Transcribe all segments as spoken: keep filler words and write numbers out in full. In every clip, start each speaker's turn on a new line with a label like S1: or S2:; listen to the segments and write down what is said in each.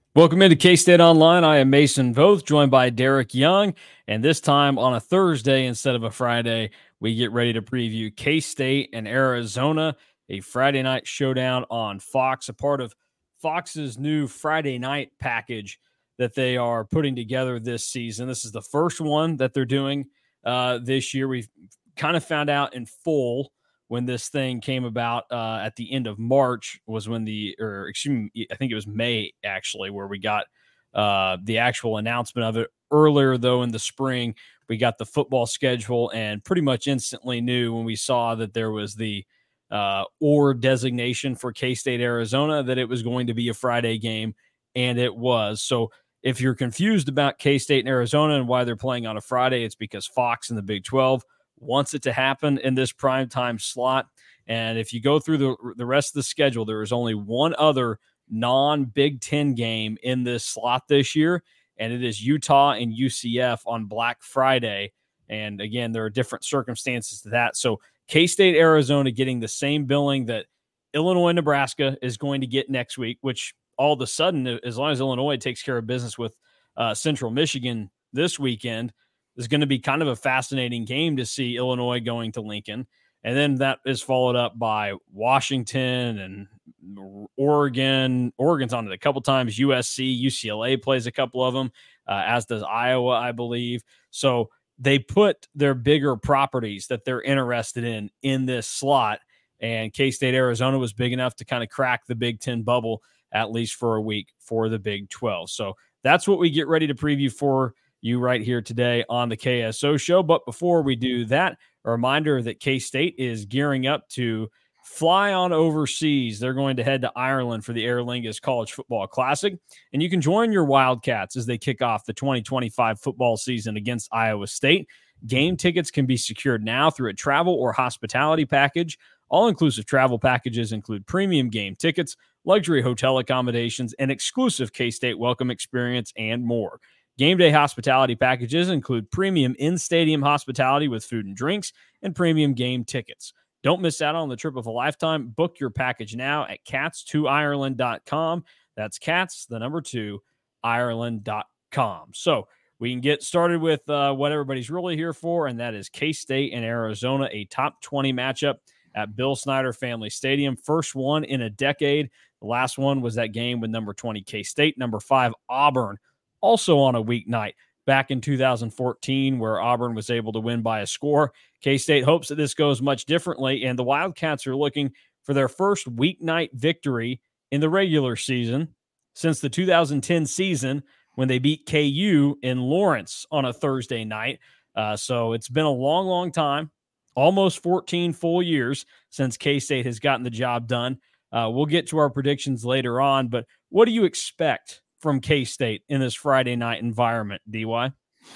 S1: Welcome into K-State Online. I am Mason Voth, joined by Derek Young. And this time on a Thursday instead of a Friday, we get ready to preview K-State and Arizona, a Friday night showdown on Fox, a part of Fox's new Friday night package that they are putting together this season. This is the first one that they're doing uh, this year. We've kind of found out in full when this thing came about uh, at the end of March was when the, or excuse me, I think it was May actually, where we got uh, the actual announcement of it. Earlier, though, in the spring, we got the football schedule and pretty much instantly knew when we saw that there was the uh, or designation for K-State Arizona that it was going to be a Friday game, and it was. So if you're confused about K-State and Arizona and why they're playing on a Friday, it's because Fox and the Big twelve wants it to happen in this primetime slot. And if you go through the, the rest of the schedule, there is only one other non-Big Ten game in this slot this year, and it is Utah and U C F on Black Friday. And again, there are different circumstances to that. So K-State, Arizona getting the same billing that Illinois, Nebraska is going to get next week, which all of a sudden, as long as Illinois takes care of business with uh, Central Michigan this weekend, is going to be kind of a fascinating game to see Illinois going to Lincoln. And then that is followed up by Washington and Oregon. Oregon's on it a couple times. U S C, U C L A plays a couple of them, uh, as does Iowa, I believe. So they put their bigger properties that they're interested in in this slot. And K-State Arizona was big enough to kind of crack the Big Ten bubble, at least for a week, for the Big twelve. So that's what we get ready to preview for you right here today on the K S O Show. But before we do that, a reminder that K-State is gearing up to fly on overseas. They're going to head to Ireland for the Aer Lingus College Football Classic, and you can join your Wildcats as they kick off the twenty twenty-five football season against Iowa State. Game tickets can be secured now through a travel or hospitality package. All-inclusive travel packages include premium game tickets, luxury hotel accommodations, and exclusive K-State welcome experience, and more. Game day hospitality packages include premium in-stadium hospitality with food and drinks and premium game tickets. Don't miss out on the trip of a lifetime. Book your package now at cats two ireland dot com. That's cats, the number two, ireland dot com. So we can get started with uh, what everybody's really here for, and that is K-State and Arizona, a top twenty matchup at Bill Snyder Family Stadium. First one in a decade. The last one was that game with number twenty K-State, number five Auburn, also on a weeknight back in two thousand fourteen, where Auburn was able to win by a score. K-State hopes that this goes much differently, and the Wildcats are looking for their first weeknight victory in the regular season since the two thousand ten season when they beat K U in Lawrence on a Thursday night. Uh, so it's been a long, long time, almost fourteen full years since K-State has gotten the job done. Uh, we'll get to our predictions later on, but what do you expect from K-State in this Friday night environment, D Y?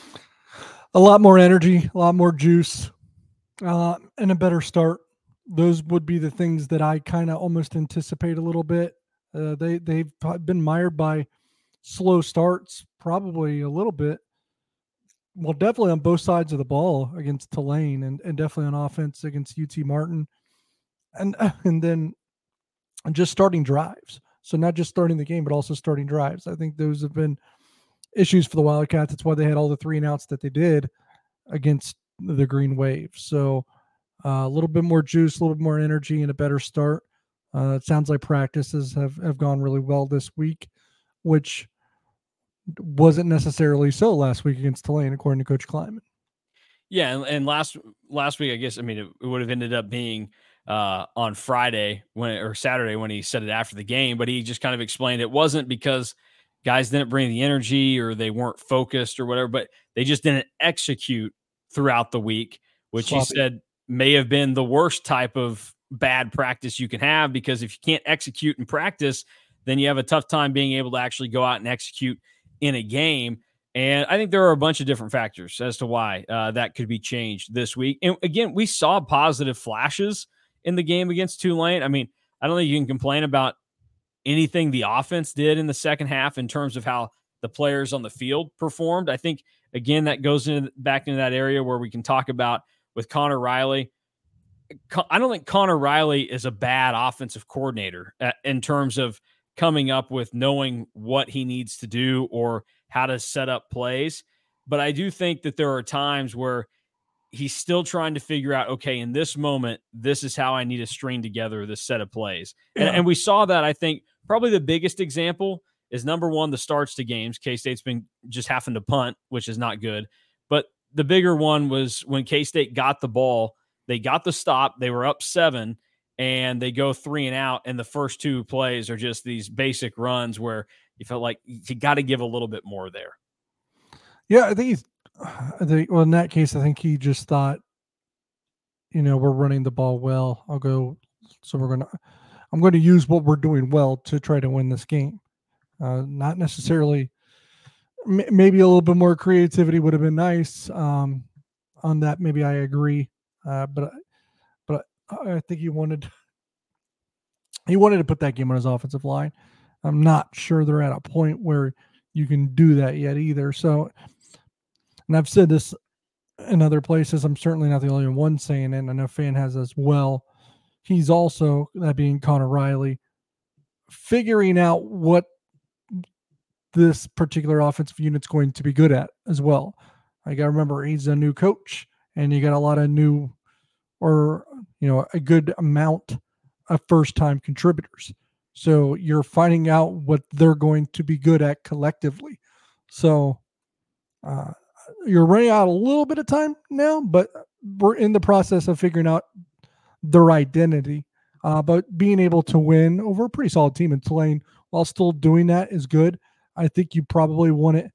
S2: A lot more energy, a lot more juice, uh, and a better start. Those would be the things that I kind of almost anticipate a little bit. Uh, they, they've been mired by slow starts, probably a little bit. Well, definitely on both sides of the ball against Tulane, and, and definitely on offense against U T Martin. And, and then just starting drives. So not just starting the game, but also starting drives. I think those have been issues for the Wildcats. That's why they had all the three and outs that they did against the Green Wave. So uh, a little bit more juice, a little bit more energy, and a better start. Uh, it sounds like practices have, have gone really well this week, which wasn't necessarily so last week against Tulane, according to Coach Kleiman.
S1: Yeah, and, and last last week, I guess, I mean, it, it would have ended up being uh, on Friday when or Saturday when he said it after the game, but he just kind of explained it wasn't because guys didn't bring the energy or they weren't focused or whatever, but they just didn't execute throughout the week, which Sloppy. He said may have been the worst type of bad practice you can have, because if you can't execute in practice, then you have a tough time being able to actually go out and execute in a game. And I think there are a bunch of different factors as to why uh, that could be changed this week. And again, we saw positive flashes in the game against Tulane. I mean, I don't think you can complain about anything the offense did in the second half in terms of how the players on the field performed. I think, again, that goes in, back into that area where we can talk about with Connor Riley. I don't think Connor Riley is a bad offensive coordinator in terms of coming up with knowing what he needs to do or how to set up plays. But I do think that there are times where he's still trying to figure out, okay, in this moment, this is how I need to string together this set of plays.
S2: Yeah.
S1: And, and we saw that, I think, probably the biggest example is, number one, the starts to games. K-State's been just having to punt, which is not good. But the bigger one was when K-State got the ball, they got the stop, they were up seven, and they go three and out, and the first two plays are just these basic runs where you felt like you got to give a little bit more there.
S2: Yeah, I think he's, I think, well, in that case, I think he just thought, you know, we're running the ball well. I'll go, so we're going to, I'm going to use what we're doing well to try to win this game. Uh, not necessarily, m- maybe a little bit more creativity would have been nice um, on that. Maybe I agree. Uh, but, but I think he wanted, he wanted to put that game on his offensive line. I'm not sure they're at a point where you can do that yet either. So, and I've said this in other places, I'm certainly not the only one saying it, and I know Fan has as well. He's also, that being Connor Riley, figuring out what this particular offensive unit's going to be good at as well. I got to remember, he's a new coach, and you got a lot of new, or, you know, a good amount of first-time contributors. So you're finding out what they're going to be good at collectively. So uh, you're running out a little bit of time now, but we're in the process of figuring out their identity. Uh, but being able to win over a pretty solid team in Tulane while still doing that is good. I think you probably want it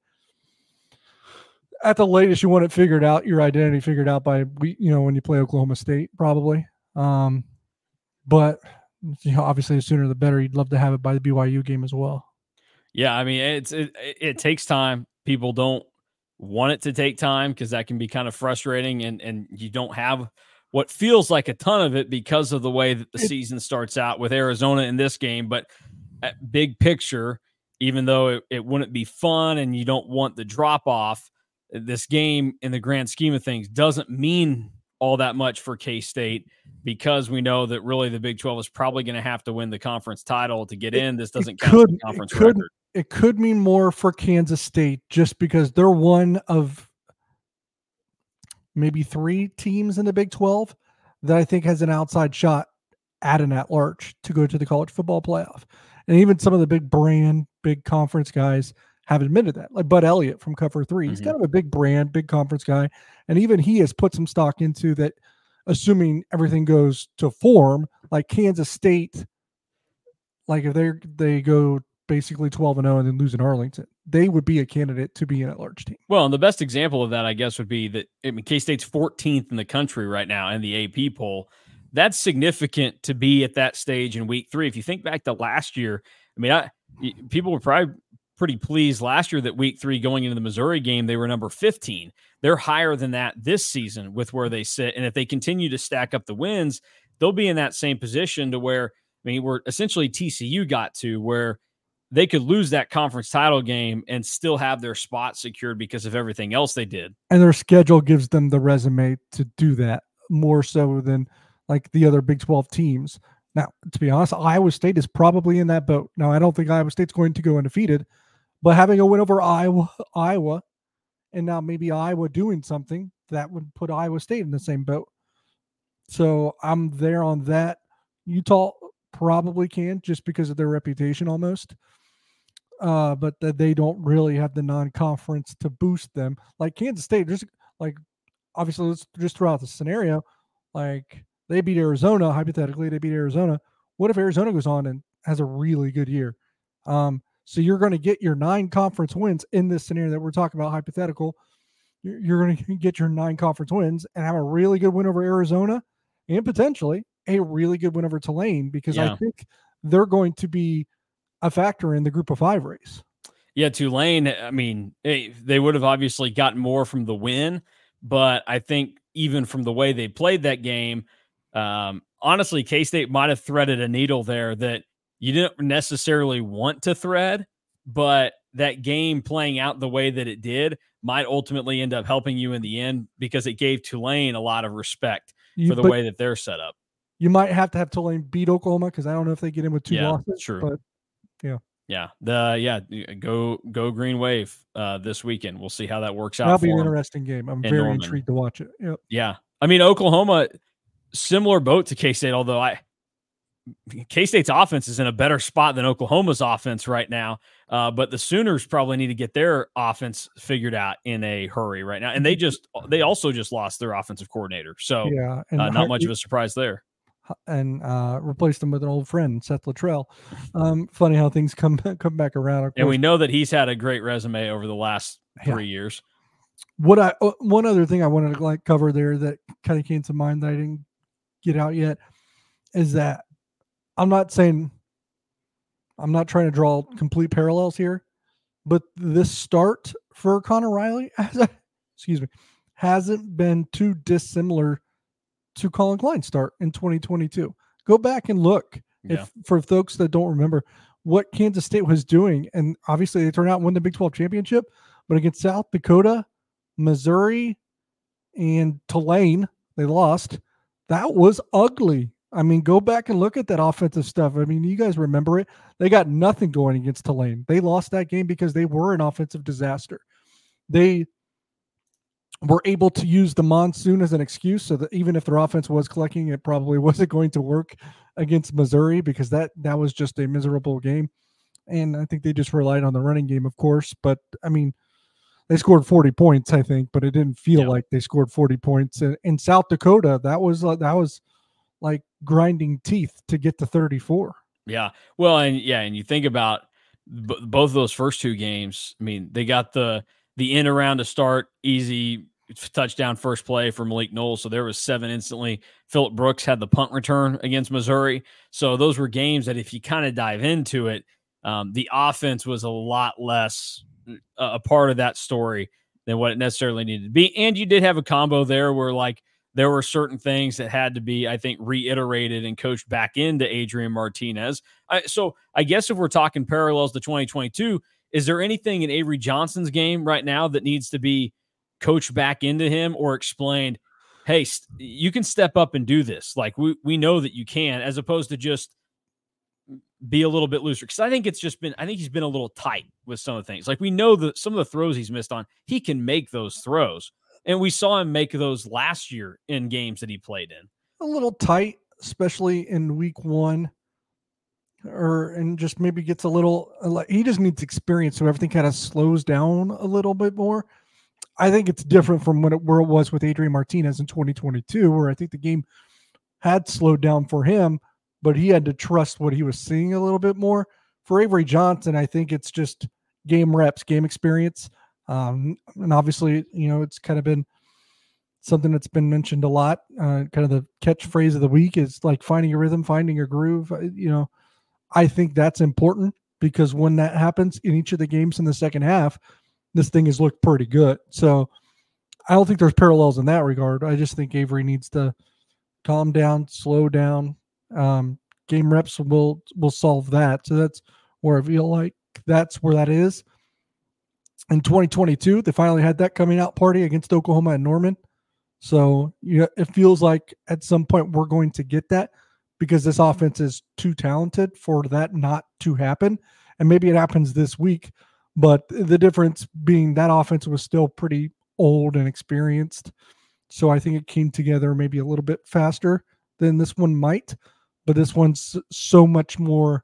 S2: at the latest. You want it figured out, your identity figured out by, you know, when you play Oklahoma State, probably. Um, but you know, obviously, the sooner the better. You'd love to have it by the B Y U game as well.
S1: Yeah, I mean, it's it, it takes time. People don't want it to take time because that can be kind of frustrating, and and you don't have what feels like a ton of it because of the way that the season starts out with Arizona in this game. But at big picture, even though it, it wouldn't be fun and you don't want the drop off, this game in the grand scheme of things doesn't mean all that much for K-State, because we know that really the Big twelve is probably going to have to win the conference title to get in. This doesn't count
S2: could,
S1: as a conference
S2: it could,
S1: record.
S2: It could mean more for Kansas State just because they're one of maybe three teams in the Big twelve that I think has an outside shot at an at-large to go to the college football playoff. And even some of the big brand, big conference guys have admitted that, like Bud Elliott from Cover Three. He's mm-hmm. kind of a big brand, big conference guy. And even he has put some stock into that, assuming everything goes to form, like Kansas State, like if they they go basically twelve and oh and then lose in Arlington, they would be a candidate to be an at-large team.
S1: Well, and the best example of that, I guess, would be that I mean, K-State's fourteenth in the country right now in the A P poll. That's significant to be at that stage in week three. If you think back to last year, I mean, I, people were probably pretty pleased last year that week three going into the Missouri game, they were number fifteen. They're higher than that this season with where they sit. And if they continue to stack up the wins, they'll be in that same position to where, I mean, we're essentially T C U got to where they could lose that conference title game and still have their spot secured because of everything else they did.
S2: And their schedule gives them the resume to do that more so than like the other Big twelve teams. Now, to be honest, Iowa State is probably in that boat. Now, I don't think Iowa State's going to go undefeated, but having a win over Iowa, Iowa, and now maybe Iowa doing something, that would put Iowa State in the same boat. So I'm there on that. Utah probably can just because of their reputation almost. Uh, but that they don't really have the non-conference to boost them. Like Kansas State, just like, obviously, let's just throw out the scenario. Like, they beat Arizona, hypothetically, they beat Arizona. What if Arizona goes on and has a really good year? Um, so you're going to get your nine conference wins in this scenario that we're talking about, hypothetical. You're, you're going to get your nine conference wins and have a really good win over Arizona and potentially a really good win over Tulane, because yeah. I think they're going to be a factor in the group of five race.
S1: Yeah, Tulane, I mean, they, they would have obviously gotten more from the win, but I think even from the way they played that game, um, honestly, K-State might have threaded a needle there that you didn't necessarily want to thread, but that game playing out the way that it did might ultimately end up helping you in the end because it gave Tulane a lot of respect
S2: you,
S1: for the way that they're set up.
S2: You might have to have Tulane beat Oklahoma because I don't know if they get in with two
S1: yeah,
S2: losses.
S1: True.
S2: But Yeah.
S1: Yeah. The yeah, go go Green Wave uh, this weekend. We'll see how that works out.
S2: That'll be an
S1: for them
S2: interesting game. I'm
S1: in
S2: very
S1: Norman.
S2: intrigued to watch it. Yep.
S1: Yeah. I mean, Oklahoma, similar boat to K-State, although I K-State's offense is in a better spot than Oklahoma's offense right now. Uh, but the Sooners probably need to get their offense figured out in a hurry right now. And they just they also just lost their offensive coordinator. So
S2: yeah, and
S1: uh, not much of a surprise there.
S2: And uh, replaced him with an old friend, Seth Luttrell. Um, funny how things come come back around.
S1: And we know that he's had a great resume over the last three yeah. years.
S2: What I uh, one other thing I wanted to like cover there that kind of came to mind that I didn't get out yet is that I'm not saying I'm not trying to draw complete parallels here, but this start for Connor Riley, excuse me, hasn't been too dissimilar to Colin Klein's start in twenty twenty-two. Go back and look yeah. if for folks that don't remember what Kansas State was doing. And obviously they turned out and won the Big twelve championship, but against South Dakota, Missouri, and Tulane, they lost. That was ugly. I mean, go back and look at that offensive stuff. I mean, you guys remember it. They got nothing going against Tulane. They lost that game because they were an offensive disaster. They were able to use the monsoon as an excuse so that even if their offense was clicking, it probably wasn't going to work against Missouri because that, that was just a miserable game. And I think they just relied on the running game, of course. But, I mean, they scored forty points, I think, but it didn't feel yeah. like they scored forty points. In, in South Dakota, that was uh, that was like grinding teeth to get to thirty-four.
S1: Yeah. Well, and yeah, and you think about b- both of those first two games. I mean, they got the the in around to start, easy touchdown first play for Malik Knowles. So there was seven instantly. Phillip Brooks had the punt return against Missouri. So those were games that if you kind of dive into it, um, the offense was a lot less uh, a part of that story than what it necessarily needed to be. And you did have a combo there where like there were certain things that had to be, I think, reiterated and coached back into Adrian Martinez. I, so I guess if we're talking parallels to twenty twenty-two, is there anything in Avery Johnson's game right now that needs to be coached back into him or explained, hey, st- you can step up and do this. Like we, we know that you can, as opposed to just be a little bit looser. Cause I think it's just been, I think he's been a little tight with some of the things. Like we know that some of the throws he's missed on, he can make those throws. And we saw him make those last year in games that he played in.
S2: A little tight, especially in week one. Or and just maybe gets a little like he just needs experience, so everything kind of slows down a little bit more. I think it's different from when it, where it was with Adrian Martinez in twenty twenty-two, where I think the game had slowed down for him, but he had to trust what he was seeing a little bit more. For Avery Johnson, I think it's just game reps, game experience, um, and obviously, you know, it's kind of been something that's been mentioned a lot. Uh, kind of the catchphrase of the week is like finding your rhythm, finding your groove. You know. I think that's important because when that happens in each of the games in the second half, this thing has looked pretty good. So I don't think there's parallels in that regard. I just think Avery needs to calm down, slow down. Um, game reps will will solve that. So that's where I feel like that's where that is. In twenty twenty-two, they finally had that coming out party against Oklahoma and Norman. So yeah, it feels like at some point we're going to get that, because this offense is too talented for that not to happen. And maybe it happens this week, but the difference being that offense was still pretty old and experienced. So I think it came together maybe a little bit faster than this one might, but this one's so much more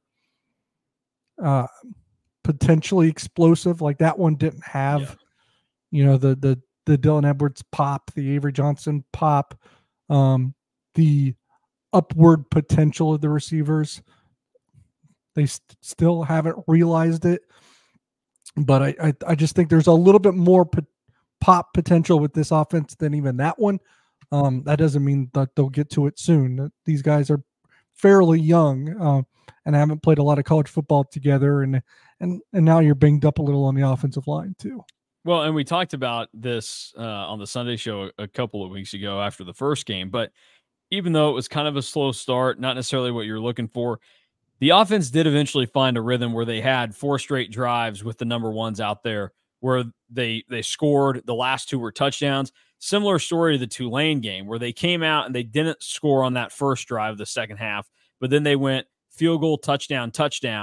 S2: uh, potentially explosive. Like that one didn't have, yeah. you know, the, the, the Dylan Edwards pop, the Avery Johnson pop, um, the upward potential of the receivers. They st- still haven't realized it, but I, I I just think there's a little bit more po- pop potential with this offense than even that one. Um, that doesn't mean that they'll get to it soon. These guys are fairly young uh, and haven't played a lot of college football together, and and and now you're banged up a little on the offensive line too.
S1: Well, and we talked about this uh, on the Sunday show a couple of weeks ago after the first game, but even though it was kind of a slow start, not necessarily what you're looking for, the offense did eventually find a rhythm where they had four straight drives with the number ones out there where they they scored. The last two were touchdowns. Similar story to the Tulane game where they came out and they didn't score on that first drive of the second half, but then they went field goal, touchdown, touchdown,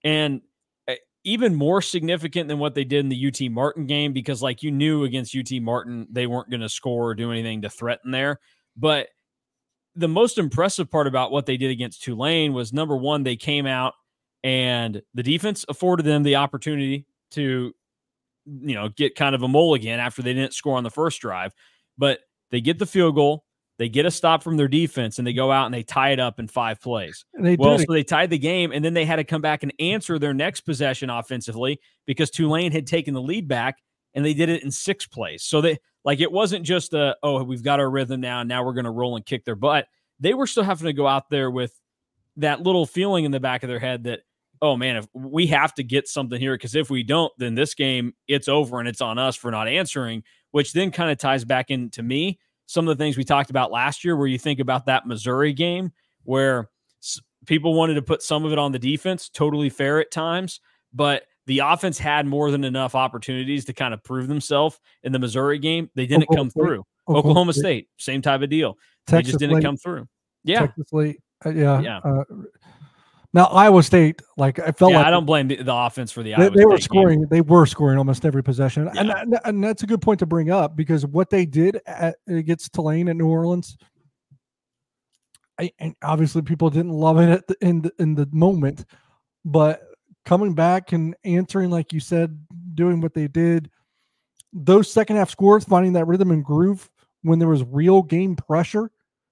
S1: And even more significant than what they did in the U T Martin game, because like you knew against U T Martin, they weren't going to score or do anything to threaten there. But the most impressive part about what they did against Tulane was, number one, they came out and the defense afforded them the opportunity to, you know, get kind of a mulligan after they didn't score on the first drive. But they get the field goal, they get a stop from their defense, and they go out and they tie it up in five plays.
S2: They
S1: well,
S2: did.
S1: so they tied the game, and then they had to come back and answer their next possession offensively because Tulane had taken the lead back, and they did it in six plays. So they like it wasn't just a, oh, we've got our rhythm now, and now we're going to roll and kick their butt. They were still having to go out there with that little feeling in the back of their head that, oh, man, if we have to get something here, because if we don't, then this game, it's over, and it's on us for not answering, which then kind of ties back into me some of the things we talked about last year, where you think about that Missouri game where people wanted to put some of it on the defense, totally fair at times, but the offense had more than enough opportunities to kind of prove themselves in the Missouri game. They didn't
S2: Oklahoma
S1: come through.
S2: Oklahoma,
S1: Oklahoma State. State, same type of deal.
S2: Texas
S1: they just didn't
S2: late.
S1: come through. Yeah.
S2: Texas late. Uh, yeah.
S1: Yeah.
S2: Uh, now Iowa State, like I felt
S1: yeah,
S2: like
S1: I don't blame the, the offense for the
S2: they,
S1: Iowa
S2: they were
S1: State
S2: scoring.
S1: game.
S2: They were scoring almost every possession,
S1: Yeah.
S2: and, that, and that's a good point to bring up, because what they did at, against Tulane at New Orleans, I, and obviously people didn't love it at the, in the, in the moment, but coming back and answering, like you said, doing what they did, those second half scores, finding that rhythm and groove when there was real game pressure,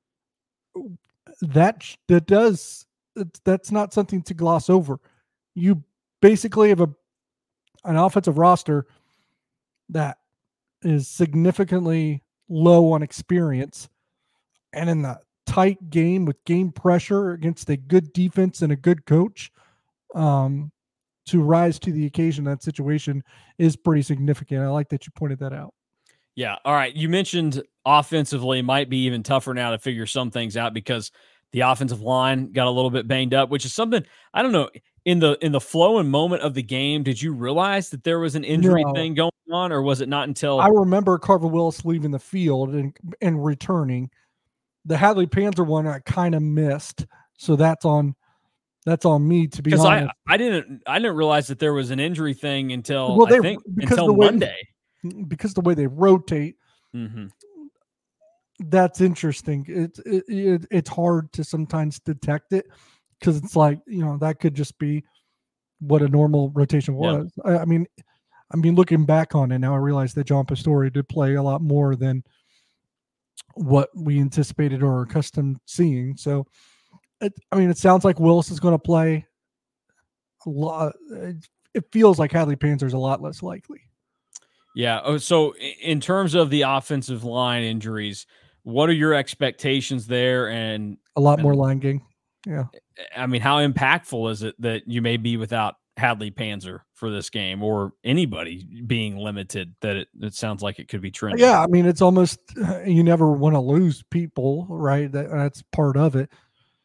S2: that that does. That's not something to gloss over. You basically have a an offensive roster that is significantly low on experience, and in the tight game with game pressure against a good defense and a good coach, um, to rise to the occasion, that situation is pretty significant. I like that you pointed that out.
S1: Yeah. All right. You mentioned offensively might be even tougher now to figure some things out because the offensive line got a little bit banged up, which is something, I don't know, in the in the flow and moment of the game, did you realize that there was an injury
S2: No.
S1: thing going on, or was it not until
S2: I remember Carver Willis leaving the field and, and returning. The Hadley Panzer one I kind of missed, so that's on that's on me, to be
S1: because
S2: honest.
S1: I, I didn't I didn't realize that there was an injury thing until
S2: Well, they-
S1: I think
S2: because
S1: until
S2: the way-
S1: Monday.
S2: Because the way they rotate,
S1: Mm-hmm.
S2: that's interesting. It's it, it, it's hard to sometimes detect it, because it's like, you know, that could just be what a normal rotation
S1: Yeah.
S2: was. I, I mean, I mean, looking back on it now, I realize that John Pastore did play a lot more than what we anticipated or accustomed seeing. So, it, I mean, it sounds like Willis is going to play a lot. It, it feels like Hadley Panzer's a lot less likely.
S1: Yeah. Oh, so in terms of the offensive line injuries, what are your expectations there? And
S2: A lot more
S1: and-
S2: line gain. Yeah.
S1: I mean, how impactful is it that you may be without Hadley Panzer for this game, or anybody being limited, that it, it sounds like it could be trending?
S2: Yeah, I mean, it's almost, you never want to lose people, right? That that's part of it.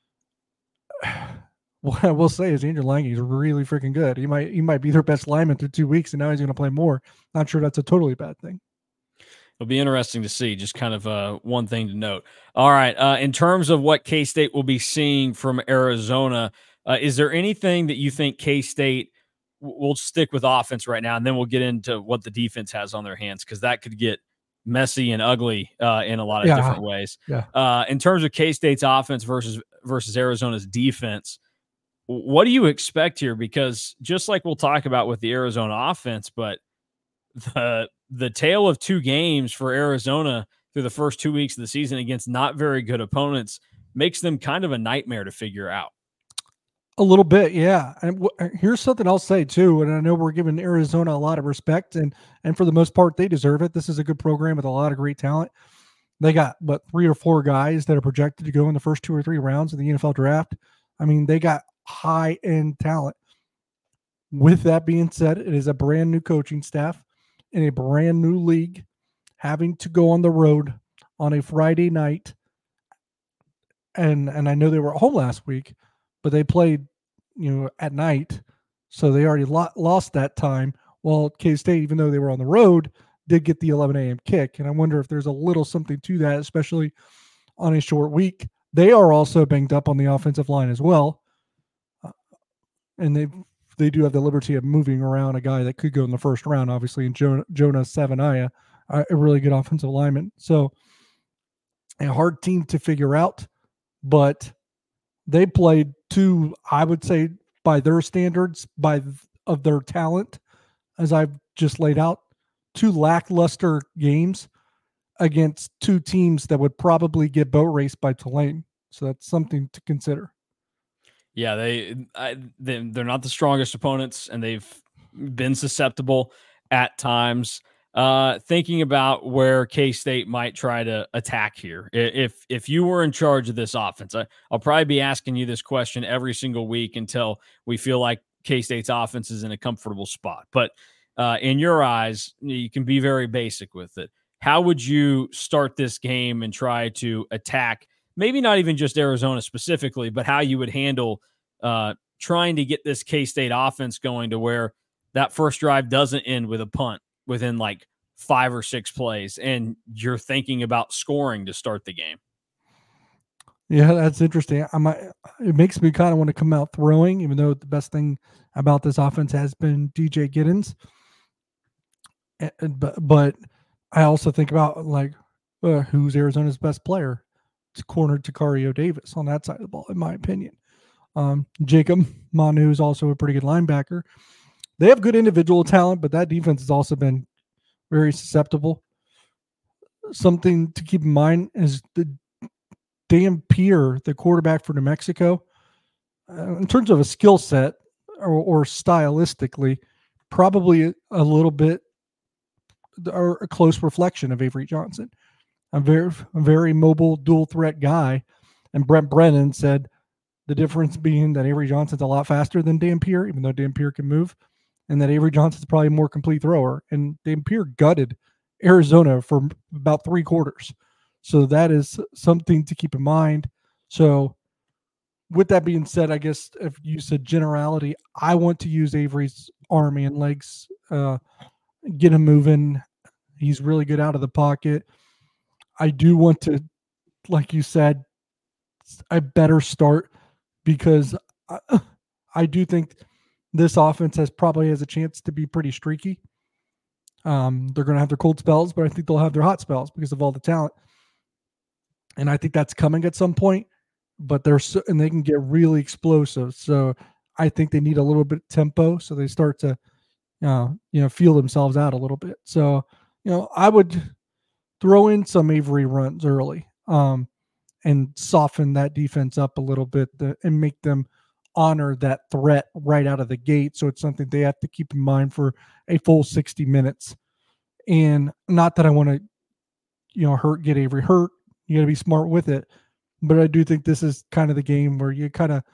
S2: What I will say is Andrew Lange is really freaking good. He might he might be their best lineman through two weeks, and now he's going to play more. Not sure that's a totally bad thing.
S1: It'll be interesting to see. Just kind of uh, one thing to note. All right, uh, in terms of what K-State will be seeing from Arizona, uh, is there anything that you think K-State w- will stick with offense right now, and then we'll get into what the defense has on their hands, because that could get messy and ugly uh, in a lot of
S2: Yeah.
S1: different ways.
S2: Yeah.
S1: Uh, in terms of K-State's offense versus versus Arizona's defense, w- what do you expect here? Because just like we'll talk about with the Arizona offense, but the the tale of two games for Arizona through the first two weeks of the season against not very good opponents makes them kind of a nightmare to figure out.
S2: A little bit, yeah. And w- here's something I'll say too, and I know we're giving Arizona a lot of respect, and and for the most part, they deserve it. This is a good program with a lot of great talent. They got what three or four guys that are projected to go in the first two or three rounds of the N F L draft. I mean, they got high end talent. With that being said, it is a brand new coaching staff in a brand new league, having to go on the road on a Friday night. And and I know they were at home last week, but they played, you know, at night, so they already lo- lost that time. Well, K-State, even though they were on the road, did get the eleven a.m. kick, and I wonder if there's a little something to that, especially on a short week. They are also banged up on the offensive line as well, uh, and they've they do have the liberty of moving around a guy that could go in the first round, obviously, in Jonah, Jonah Savaiinaea, a really good offensive lineman. So a hard team to figure out, but they played two, I would say, by their standards, by of their talent, as I've just laid out, two lackluster games against two teams that would probably get boat raced by Tulane. So that's something to consider.
S1: Yeah, they, I, they they're not the strongest opponents, and they've been susceptible at times. Uh, thinking about where K-State might try to attack here. If if you were in charge of this offense, I, I'll probably be asking you this question every single week until we feel like K-State's offense is in a comfortable spot. But uh, in your eyes, you can be very basic with it. How would you start this game and try to attack, maybe not even just Arizona specifically, but how you would handle uh, trying to get this K-State offense going to where that first drive doesn't end with a punt within like five or six plays, and you're thinking about scoring to start the game?
S2: Yeah, that's interesting. I might, it makes me kind of want to come out throwing, even though the best thing about this offense has been D J Giddens. And, but, but I also think about like, uh, who's Arizona's best player? It's corner Tacario Davis on that side of the ball, in my opinion. Um, Jacob Manu is also a pretty good linebacker. They have good individual talent, but that defense has also been very susceptible. Something to keep in mind is the Dampier, the quarterback for New Mexico, uh, in terms of a skill set or, or stylistically, probably a little bit or a close reflection of Avery Johnson. A very, a very mobile dual threat guy. And Brent Brennan said the difference being that Avery Johnson's a lot faster than Dampier, even though Dampier can move, and that Avery Johnson's probably a more complete thrower. And Dampier gutted Arizona for about three quarters. So that is something to keep in mind. So with that being said, I guess if you said generality, I want to use Avery's arm and legs, uh, get him moving. He's really good out of the pocket. I do want to, like you said, a better start, because I, I do think this offense has probably has a chance to be pretty streaky. Um, they're going to have their cold spells, but I think they'll have their hot spells because of all the talent. And I think that's coming at some point, but they're so, and they can get really explosive. So I think they need a little bit of tempo, so they start to, uh, you know, feel themselves out a little bit. So, you know, I would throw in some Avery runs early, um, and soften that defense up a little bit to, and make them honor that threat right out of the gate. So it's something they have to keep in mind for a full sixty minutes. And not that I want to, you know, hurt, get Avery hurt. You got to be smart with it. But I do think this is kind of the game where you kind of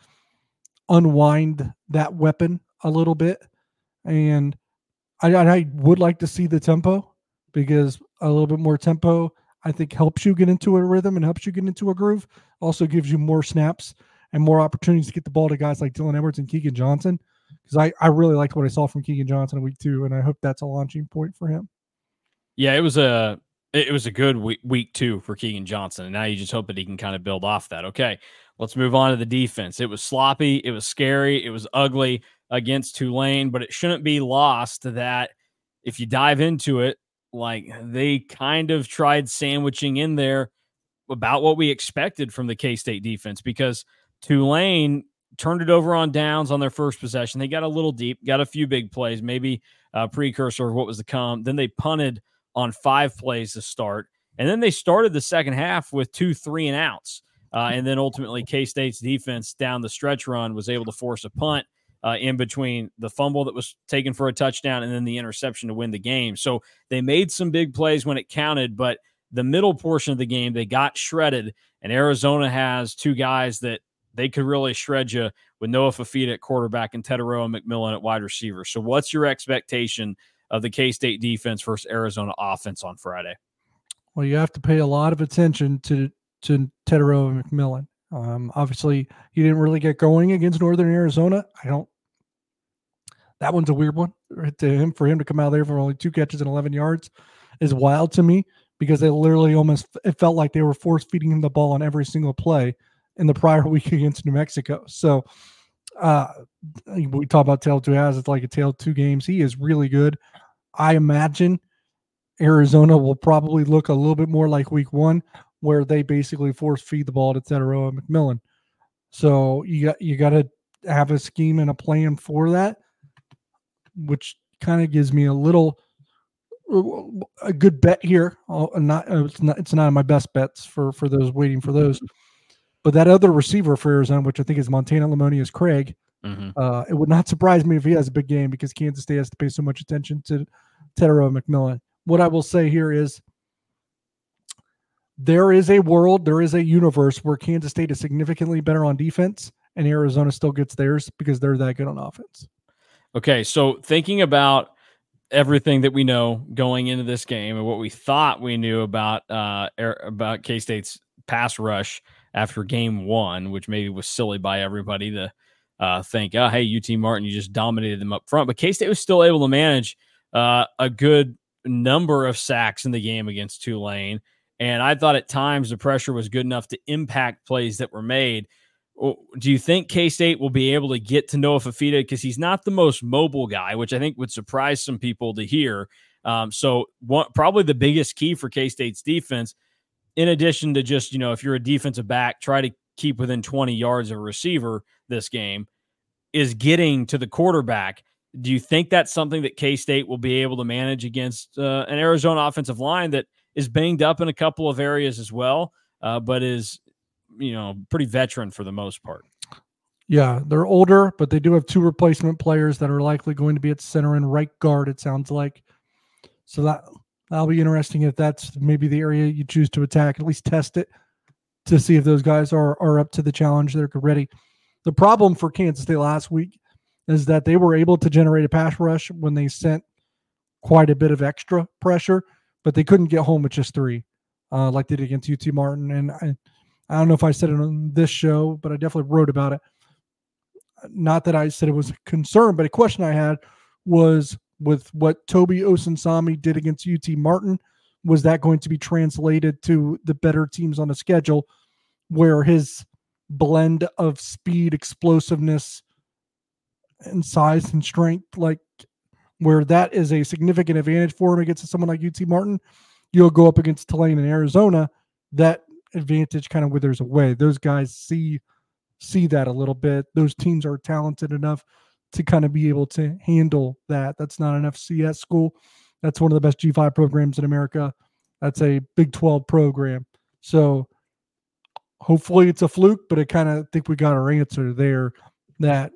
S2: unwind that weapon a little bit. And I, I would like to see the tempo, because a little bit more tempo, I think, helps you get into a rhythm and helps you get into a groove. Also gives you more snaps and more opportunities to get the ball to guys like Dylan Edwards and Keegan Johnson. Because I, I really liked what I saw from Keegan Johnson in week two, and I hope that's a launching point for him.
S1: Yeah, it was a it was a good week, week two for Keegan Johnson, and now you just hope that he can kind of build off that. Okay, let's move on to the defense. It was sloppy, it was scary, it was ugly against Tulane, but it shouldn't be lost that if you dive into it, like, they kind of tried sandwiching in there about what we expected from the K-State defense, because Tulane turned it over on downs on their first possession. They got a little deep, got a few big plays, maybe a precursor of what was to come. Then they punted on five plays to start. And then they started the second half with two three and outs. Uh, and then ultimately K-State's defense down the stretch run was able to force a punt uh, in between the fumble that was taken for a touchdown and then the interception to win the game. So they made some big plays when it counted, but the middle portion of the game, they got shredded. And Arizona has two guys that they could really shred you with Noah Fafita at quarterback and Teteroa McMillan at wide receiver. So what's your expectation of the K-State defense versus Arizona offense on Friday?
S2: Well, you have to pay a lot of attention to to Teteroa McMillan. Um, obviously, he didn't really get going against Northern Arizona. I don't. That one's a weird one to him. For him to come out there for only two catches and eleven yards is wild to me, because they literally almost, it felt like they were force feeding him the ball on every single play in the prior week against New Mexico. So Uh, we talk about tale of two halves. It's like a tale of two games. He is really good. I imagine Arizona will probably look a little bit more like week one, where they basically force feed the ball to Teteroa and McMillan. So you got you got to have a scheme and a plan for that, which kind of gives me a little a good bet here. I'll, not it's not it's not my best bets for for those waiting for those. But that other receiver for Arizona, which I think is Montana Lamonius Craig, mm-hmm. uh, it would not surprise me if he has a big game because Kansas State has to pay so much attention to Teteroa McMillan. What I will say here is there is a world, there is a universe where Kansas State is significantly better on defense and Arizona still gets theirs because they're that good on offense.
S1: Okay, so thinking about everything that we know going into this game and what we thought we knew about uh, about K-State's pass rush after game one, which maybe was silly by everybody to uh, think, oh, hey, U T Martin, you just dominated them up front. But K-State was still able to manage uh, a good number of sacks in the game against Tulane. And I thought at times the pressure was good enough to impact plays that were made. Do you think K-State will be able to get to Noah Fifita? Because he's not the most mobile guy, which I think would surprise some people to hear. Um, so one, probably the biggest key for K-State's defense, in addition to just, you know, if you're a defensive back, try to keep within twenty yards of a receiver this game, is getting to the quarterback. Do you think that's something that K-State will be able to manage against uh, an Arizona offensive line that is banged up in a couple of areas as well, uh, but is, you know, pretty veteran for the most part?
S2: Yeah, they're older, but they do have two replacement players that are likely going to be at center and right guard, it sounds like. So that that'll be interesting if that's maybe the area you choose to attack, at least test it to see if those guys are are up to the challenge. They're ready. The problem for Kansas State last week is that they were able to generate a pass rush when they sent quite a bit of extra pressure, but they couldn't get home with just three, uh, like they did against U T Martin. And I, I don't know if I said it on this show, but I definitely wrote about it. Not that I said it was a concern, but a question I had was with what Toby Osunsami did against U T Martin, was that going to be translated to the better teams on the schedule where his blend of speed, explosiveness, and size and strength, like where that is a significant advantage for him against someone like U T Martin, you'll go up against Tulane and Arizona, that advantage kind of withers away. Those guys see see that a little bit. Those teams are talented enough to kind of be able to handle that. That's not an F C S school. That's one of the best G five programs in America. That's a Big twelve program. So hopefully it's a fluke, but I kind of think we got our answer there, that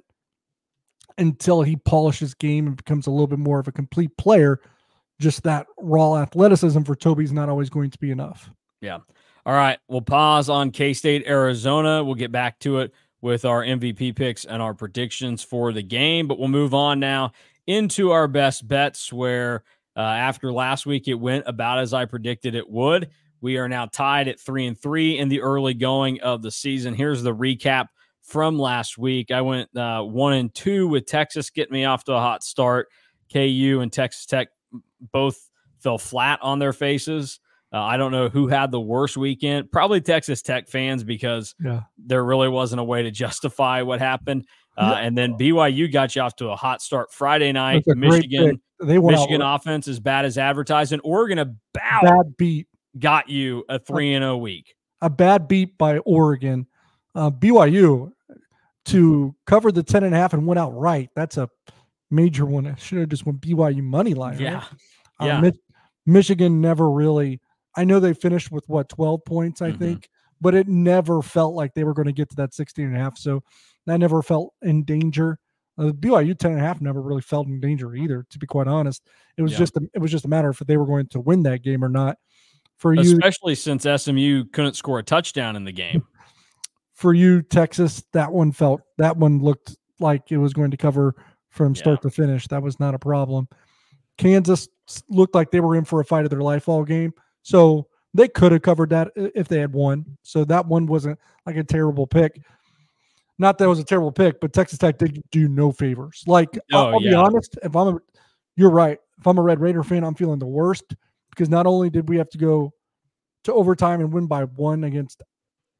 S2: until he polishes game and becomes a little bit more of a complete player, just that raw athleticism for Toby's not always going to be enough.
S1: Yeah. All right. We'll pause on K-State, Arizona. We'll get back to it with our M V P picks and our predictions for the game, but we'll move on now into our best bets, where uh, after last week, it went about as I predicted it would. We are now tied at three and three in the early going of the season. Here's the recap from last week. I went uh, one and two with Texas, getting me off to a hot start. K U and Texas Tech both fell flat on their faces. Uh, I don't know who had the worst weekend. Probably Texas Tech fans, because yeah. there really wasn't a way to justify what happened. Uh, yeah. And then B Y U got you off to a hot start Friday night. Michigan, they Michigan offense is bad as advertised, and Oregon about
S2: bad beat
S1: got you a three and zero week.
S2: A bad beat by Oregon. Uh, B Y U to cover the ten and a half and went out right. That's a major one. I should have just went B Y U money line.
S1: Yeah,
S2: right?
S1: yeah.
S2: Uh, Mi- Michigan never really. I know they finished with what twelve points, I mm-hmm. think, but it never felt like they were going to get to that sixteen and a half. So that never felt in danger. Uh, B Y U ten and a half never really felt in danger either, to be quite honest. It was yeah. just a, it was just a matter of if they were going to win that game or not. For you,
S1: especially since S M U couldn't score a touchdown in the game.
S2: For you, Texas, that one felt that one looked like it was going to cover from start yeah. to finish. That was not a problem. Kansas looked like they were in for a fight of their life all game. So they could have covered that if they had won. So that one wasn't like a terrible pick. Not that it was a terrible pick, but Texas Tech did do no favors. Like, oh, I'll, I'll yeah. be honest, if I'm a, you're right. If I'm a Red Raider fan, I'm feeling the worst, because not only did we have to go to overtime and win by one against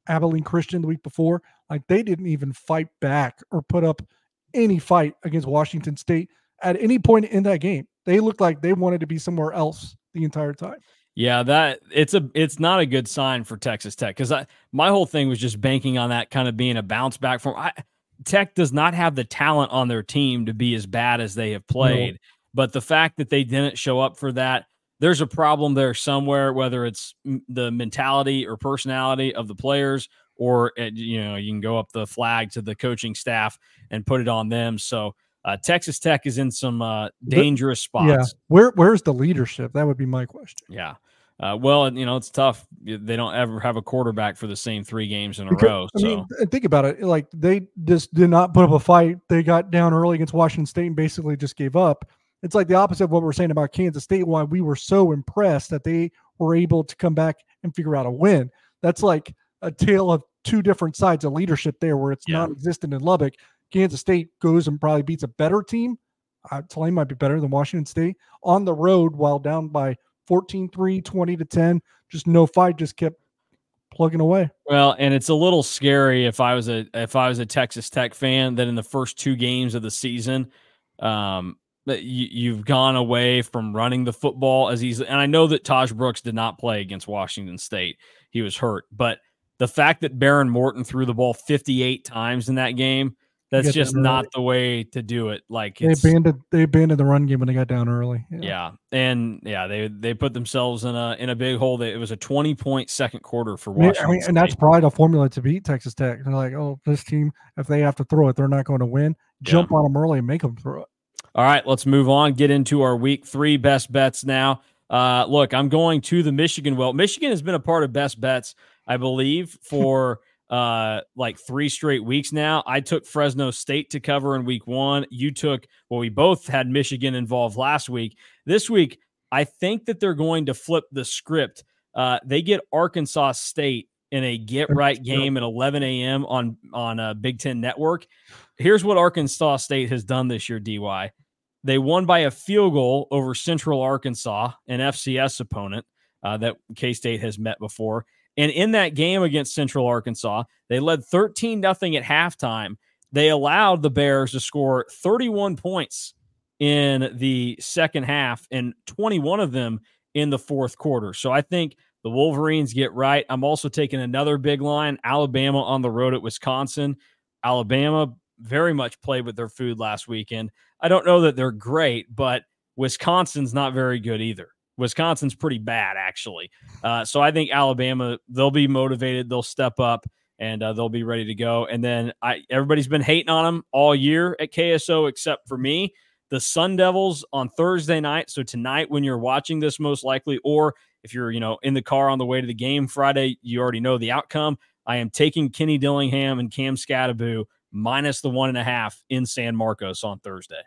S2: Abilene Christian the week before. Like they didn't even fight back or put up any fight against Washington State at any point in that game. They looked like they wanted to be somewhere else the entire time.
S1: Yeah, that it's a it's not a good sign for Texas Tech because I my whole thing was just banking on that kind of being a bounce back from I, Tech does not have the talent on their team to be as bad as they have played. No. But the fact that they didn't show up for that, there's a problem there somewhere, whether it's the mentality or personality of the players, or it, you know, you can go up the flag to the coaching staff and put it on them. So uh, Texas Tech is in some uh, dangerous spots.
S2: Yeah, where where's the leadership? That would be my question.
S1: Yeah. Uh, well, you know, it's tough. They don't ever have a quarterback for the same three games in a
S2: because,
S1: row.
S2: I
S1: so
S2: mean, think about it. Like they just did not put up a fight. They got down early against Washington State and basically just gave up. It's like the opposite of what we're saying about Kansas State, why we were so impressed that they were able to come back and figure out a win. That's like a tale of two different sides of leadership there where it's yeah. non-existent in Lubbock. Kansas State goes and probably beats a better team. Uh, Tulane might be better than Washington State on the road while down by fourteen three, twenty to ten. Just no fight, just kept plugging away.
S1: Well, and it's a little scary if I was a if I was a Texas Tech fan that in the first two games of the season, um, that you, you've gone away from running the football as easily. And I know that Taj Brooks did not play against Washington State; he was hurt. But the fact that Baron Morton threw the ball fifty-eight times in that game. That's just not the way to do it. Like
S2: they abandoned, they abandoned the run game when they got down early.
S1: Yeah. yeah. And yeah, they, they put themselves in a, in a big hole. It was a twenty point second quarter for Washington.
S2: I mean, and that's probably the formula to beat Texas Tech. They're like, oh, this team, if they have to throw it, they're not going to win. Jump yeah. on them early and make them throw it.
S1: All right, let's move on. Get into our week three best bets now. Uh, look, I'm going to the Michigan. Well, Michigan has been a part of best bets, I believe, for uh like three straight weeks now. I took Fresno State to cover in week one. You took, well, we both had Michigan involved last week. This week, I think that they're going to flip the script. Uh, they get Arkansas State in a get-right game at eleven a.m. on, on a Big Ten Network. Here's what Arkansas State has done this year, D Y. They won by a field goal over Central Arkansas, an F C S opponent uh, that K-State has met before. And in that game against Central Arkansas, they led thirteen nothing at halftime. They allowed the Bears to score thirty-one points in the second half and twenty-one of them in the fourth quarter. So I think the Wolverines get right. I'm also taking another big line, Alabama on the road at Wisconsin. Alabama very much played with their food last weekend. I don't know that they're great, but Wisconsin's not very good either. Wisconsin's pretty bad, actually. Uh, so I think Alabama, they'll be motivated. They'll step up, and uh, they'll be ready to go. And then I, everybody's been hating on them all year at K S O except for me. The Sun Devils on Thursday night. So tonight when you're watching this most likely, or if you're you know in the car on the way to the game Friday, you already know the outcome. I am taking Kenny Dillingham and Cam Scattaboo minus the one and a half in San Marcos on Thursday.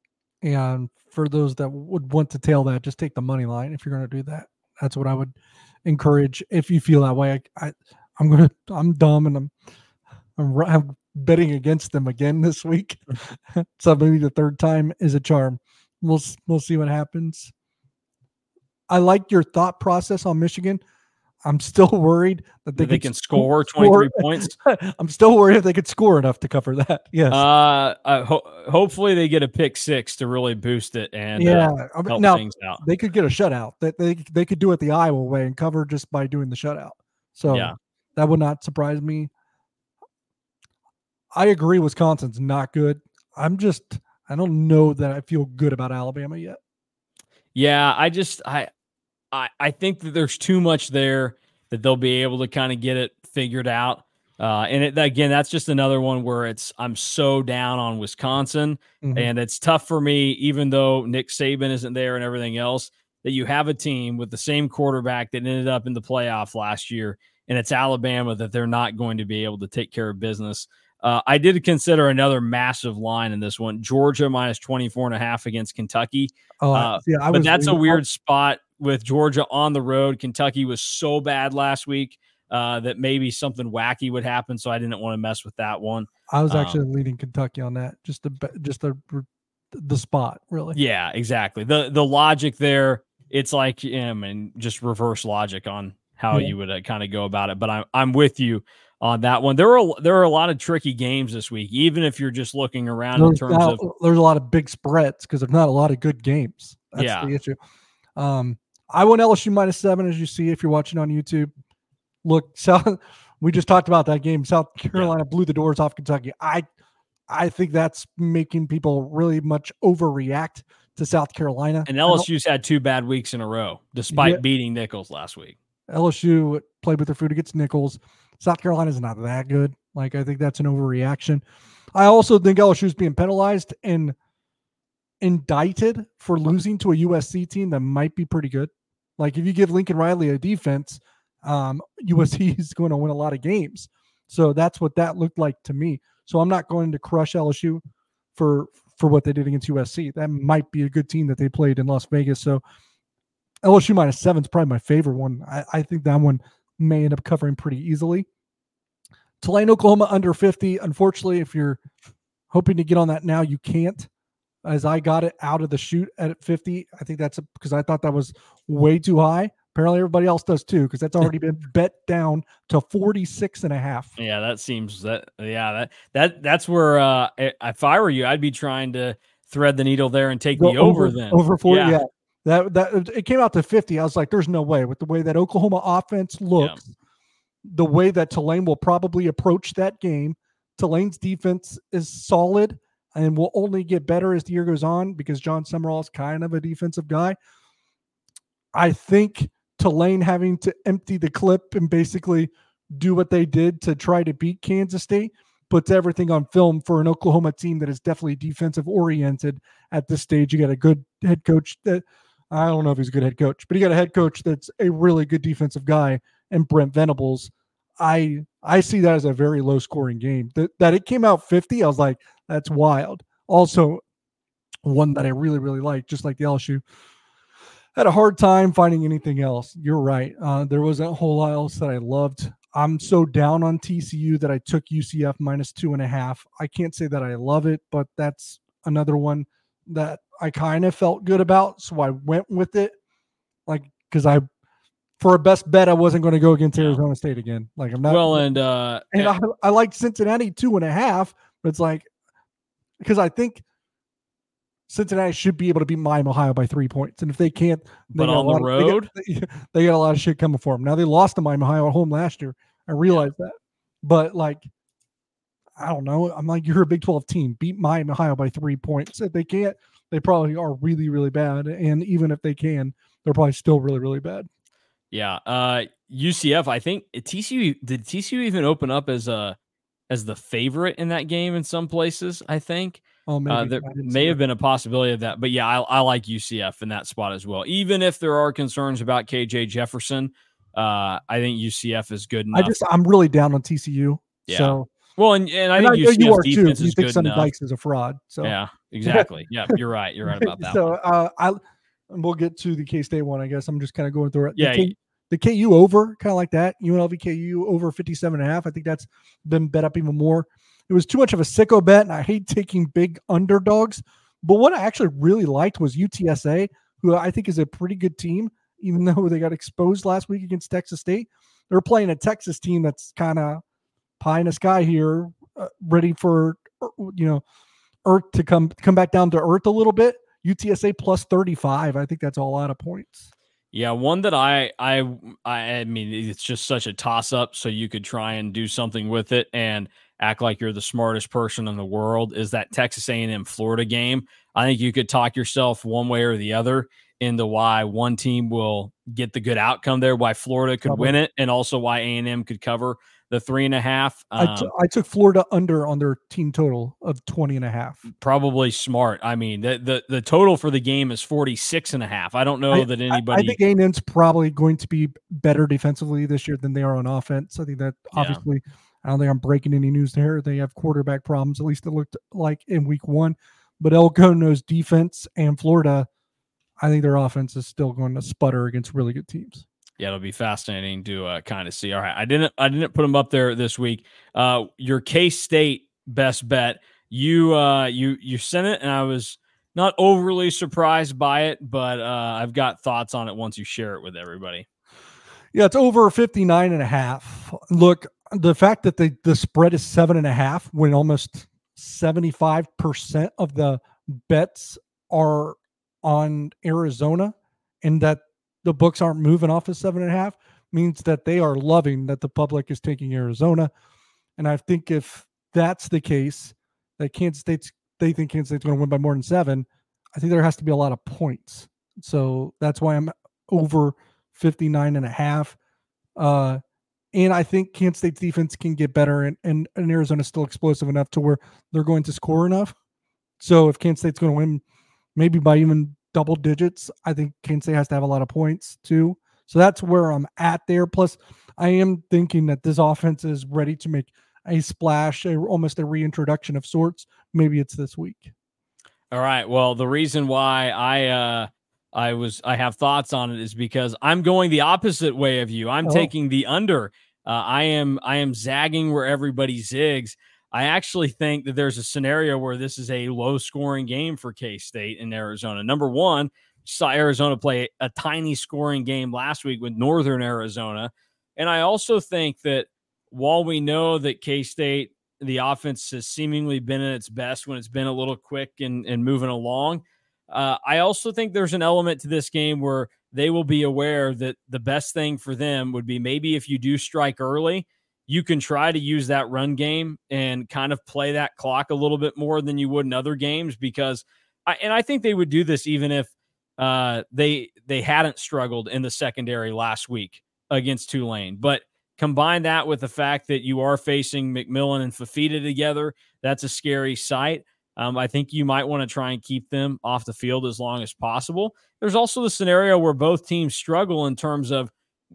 S2: And for those that would want to tail that, just take the money line if you're going to do that. That's what I would encourage if you feel that way. I, I I'm gonna I'm dumb and I'm I'm, I'm betting against them again this week. So maybe the third time is a charm. We'll we'll see what happens. I like your thought process on Michigan. I'm still worried that they,
S1: they can score twenty-three points.
S2: I'm still worried if they could score enough to cover that. Yes.
S1: Uh, uh ho- hopefully they get a pick six to really boost it and
S2: yeah,
S1: uh, help
S2: now,
S1: things out.
S2: They could get a shutout. That they they could do it the Iowa way and cover just by doing the shutout. So
S1: yeah.
S2: that would not surprise me. I agree. Wisconsin's not good. I'm just I don't know that I feel good about Alabama yet.
S1: Yeah, I just I. I, I think that there's too much there that they'll be able to kind of get it figured out. Uh, and it, again, that's just another one where it's I'm so down on Wisconsin, mm-hmm. and it's tough for me, even though Nick Saban isn't there and everything else, that you have a team with the same quarterback that ended up in the playoff last year, and it's Alabama, that they're not going to be able to take care of business. Uh, I did consider another massive line in this one, Georgia minus twenty-four and a half against Kentucky.
S2: Oh, uh, yeah, I
S1: but
S2: was
S1: that's
S2: reading,
S1: a weird spot with Georgia on the road. Kentucky was so bad last week uh, that maybe something wacky would happen, so I didn't want to mess with that one.
S2: I was actually um, leading Kentucky on that, just the just the the spot, really.
S1: Yeah, exactly. The the logic there, it's like, yeah, I mean, just reverse logic on how
S2: Yeah.
S1: you would uh, kind of go about it. But I'm I'm with you on that one. There are there are a lot of tricky games this week, even if you're just looking around
S2: There's
S1: in terms
S2: not,
S1: of
S2: there's a lot of big spreads because there's not a lot of good games. That's
S1: yeah.
S2: the issue. Um, I went L S U minus seven, as you see if you're watching on YouTube. Look, South, we just talked about that game. South Carolina yeah. blew the doors off Kentucky. I I think that's making people really much overreact to South Carolina.
S1: And L S U's had two bad weeks in a row, despite yeah. beating Nicholls last week.
S2: L S U played with their food against Nicholls. South Carolina's not that good. Like, I think that's an overreaction. I also think L S U's being penalized and indicted for losing to a U S C team that might be pretty good. Like, if you give Lincoln Riley a defense, um, U S C is going to win a lot of games. So that's what that looked like to me. So I'm not going to crush L S U for for what they did against U S C. That might be a good team that they played in Las Vegas. So L S U minus seven is probably my favorite one. I, I think that one may end up covering pretty easily. Tulane, Oklahoma under fifty. Unfortunately, if you're hoping to get on that now, you can't. As I got it out of the chute at fifty, I think that's because I thought that was way too high. Apparently everybody else does too, because that's already been bet down to forty-six and a half.
S1: Yeah, that seems that. Yeah, that that that's where uh, if I were you, I'd be trying to thread the needle there and take Go the over, over then.
S2: Over forty, yeah. yeah. That that it came out to fifty. I was like, there's no way with the way that Oklahoma offense looks, yeah. the way that Tulane will probably approach that game. Tulane's defense is solid and will only get better as the year goes on because John Summerall is kind of a defensive guy. I think Tulane having to empty the clip and basically do what they did to try to beat Kansas State puts everything on film for an Oklahoma team that is definitely defensive oriented at this stage. You got a good head coach that I don't know if he's a good head coach, but you got a head coach that's a really good defensive guy and Brent Venables. I I see that as a very low scoring game. That that it came out fifty, I was like, that's wild. Also, one that I really, really like, just like the L S U. Had a hard time finding anything else. You're right. Uh, there wasn't a whole lot else that I loved. I'm so down on T C U that I took U C F minus two and a half. I can't say that I love it, but that's another one that I kind of felt good about. So I went with it. Like, because I, for a best bet, I wasn't going to go against Arizona State again. Like, I'm not.
S1: Well, and, uh,
S2: and I, I like Cincinnati two and a half, but it's like, because I think Cincinnati should be able to beat Miami, Ohio by three points. And if they can't, they
S1: but on the
S2: of,
S1: road,
S2: they got, they got a lot of shit coming for them. Now they lost to Miami, Ohio at home last year. I realize yeah. that. But like, I don't know. I'm like, you're a Big twelve team. Beat Miami, Ohio by three points. If they can't, they probably are really, really bad. And even if they can, they're probably still really, really bad.
S1: Yeah. Uh, U C F, I think T C U, did T C U even open up as a, as the favorite in that game in some places, I think.
S2: Oh, maybe.
S1: Uh, there may have been a possibility of that, but yeah, I, I like U C F in that spot as well. Even if there are concerns about K J Jefferson, uh, I think U C F is good enough.
S2: I just I'm really down on T C U.
S1: Yeah.
S2: So
S1: well, and, and I
S2: and
S1: think
S2: I
S1: U C F's
S2: you are
S1: defense
S2: too.
S1: is
S2: You think
S1: good
S2: Sonny
S1: enough.
S2: Dykes is a fraud. So
S1: yeah, exactly. Yeah, you're right. You're right about that.
S2: so
S1: one.
S2: uh, I we'll get to the K-State one. I guess I'm just kind of going through it.
S1: Yeah.
S2: The, K, the K U over, kind of like that. U N L V K U over fifty-seven and a half. I think that's been bet up even more. It was too much of a sicko bet, and I hate taking big underdogs. But what I actually really liked was U T S A, who I think is a pretty good team, even though they got exposed last week against Texas State. They're playing a Texas team that's kind of pie in the sky here, uh, ready for, you know, Earth to come come back down to earth a little bit. U T S A plus thirty-five. I think that's a lot of points.
S1: Yeah, one that I I I mean, it's just such a toss up, so you could try and do something with it and act like you're the smartest person in the world, is that Texas A and M Florida game. I think you could talk yourself one way or the other into why one team will get the good outcome there, why Florida could
S2: Probably.
S1: win it, and also why A and M could cover the three and a half. Um,
S2: I, t- I took Florida under on their team total of twenty and a half.
S1: Probably smart. I mean, the, the, the total for the game is forty-six and a half. I don't know
S2: I,
S1: that anybody.
S2: I, I think A and M's probably going to be better defensively this year than they are on offense. I think that obviously, yeah. I don't think I'm breaking any news there. They have quarterback problems. At least it looked like in week one. But Elko knows defense, and Florida, I think their offense is still going to sputter against really good teams.
S1: Yeah, it'll be fascinating to uh, kind of see. All right, I didn't, I didn't put them up there this week. Uh, your K-State best bet, you, uh, you, you sent it, and I was not overly surprised by it, but uh, I've got thoughts on it once you share it with everybody.
S2: Yeah, it's over fifty-nine and a half. Look, the fact that the, the spread is seven and a half when almost seventy-five percent of the bets are on Arizona and that the books aren't moving off of seven and a half means that they are loving that the public is taking Arizona. And I think if that's the case, that Kansas State's, they think Kansas State's going to win by more than seven, I think there has to be a lot of points. So that's why I'm over fifty-nine and a half. Uh, and I think Kansas State's defense can get better, and, and, and Arizona's still explosive enough to where they're going to score enough. So if Kansas State's going to win maybe by even double digits, I think Kansas State has to have a lot of points too. So that's where I'm at there. Plus, I am thinking that this offense is ready to make a splash, a, almost a reintroduction of sorts. Maybe it's this week.
S1: All right. Well, the reason why I uh, I was I have thoughts on it is because I'm going the opposite way of you. I'm
S2: Oh.
S1: taking the under. Uh, I am I am zagging where everybody zigs. I actually think that there's a scenario where this is a low-scoring game for K-State in Arizona. Number one, saw Arizona play a tiny scoring game last week with Northern Arizona. And I also think that while we know that K-State, the offense has seemingly been at its best when it's been a little quick and, and moving along, uh, I also think there's an element to this game where they will be aware that the best thing for them would be maybe if you do strike early, you can try to use that run game and kind of play that clock a little bit more than you would in other games because I, and I think they would do this even if uh, they they hadn't struggled in the secondary last week against Tulane. But combine that with the fact that you are facing McMillan and Fafita together, that's a scary sight. Um, I think you might want to try and keep them off the field as long as possible. There's also the scenario where both teams struggle in terms of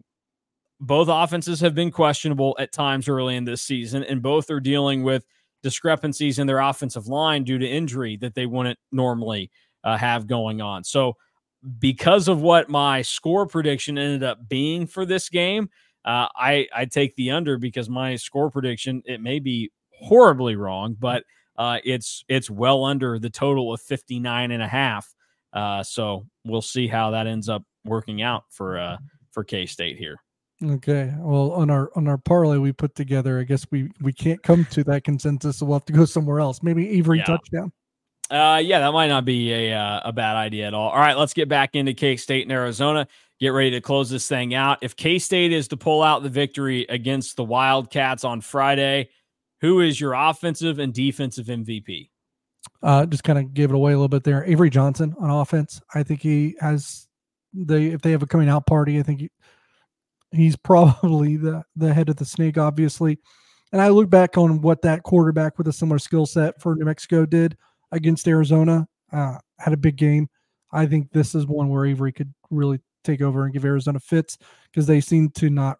S1: both offenses have been questionable at times early in this season, and both are dealing with discrepancies in their offensive line due to injury that they wouldn't normally uh, have going on. So because of what my score prediction ended up being for this game, uh, I, I take the under because my score prediction, it may be horribly wrong, but uh, it's it's well under the total of fifty-nine and a half. Uh, so we'll see how that ends up working out for uh, for K-State here.
S2: Okay. Well, on our on our parlay we put together, I guess we we can't come to that consensus, so we'll have to go somewhere else. Maybe Avery
S1: Yeah.
S2: touchdown.
S1: Uh, yeah, that might not be a uh, a bad idea at all. All right, let's get back into K-State and Arizona. Get ready to close this thing out. If K-State is to pull out the victory against the Wildcats on Friday, who is your offensive and defensive M V P?
S2: Uh, just kind of gave it away a little bit there. Avery Johnson on offense. I think he has the if they have a coming out party, I think he, he's probably the the head of the snake, obviously. And I look back on what that quarterback with a similar skill set for New Mexico did against Arizona. Uh, had a big game. I think this is one where Avery could really take over and give Arizona fits because they seem to not